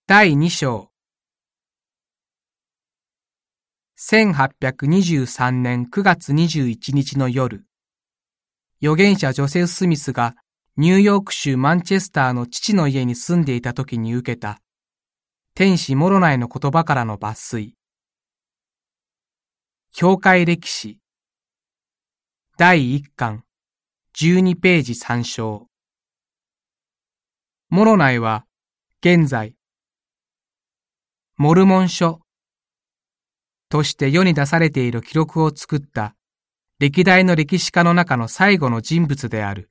第2章。1823年9月21日の夜、預言者ジョセフ・スミスがニューヨーク州マンチェスターの父の家に住んでいた時に受けた天使モロナイの言葉からの抜粋。教会歴史第1巻12ページ参照。モロナイは現在モルモン書として世に出されている記録を作った歴代の歴史家の中の最後の人物である。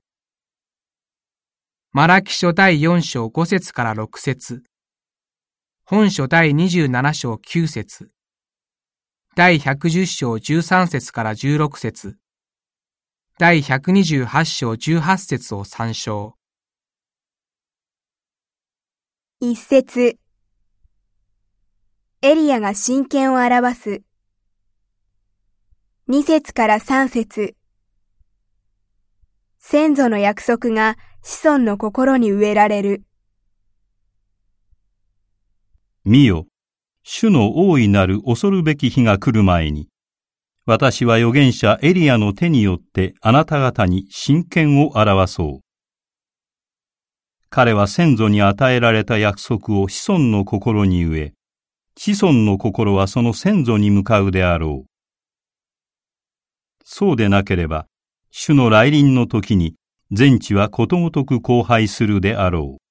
マラキ書第4章5節から6節、本書第27章9節、第110章13節から16節、第128章18節を参照。 一節、エリアが神権を表す。2節から3節、先祖の約束が子孫の心に植えられる。 見よ、主の大いなる恐るべき日が来る前に、私は預言者エリアの手によってあなた方に神権を表そう。彼は先祖に与えられた約束を子孫の心に植え、子孫の心はその先祖に向かうであろう。そうでなければ、主の来臨の時に全地はことごとく荒廃するであろう。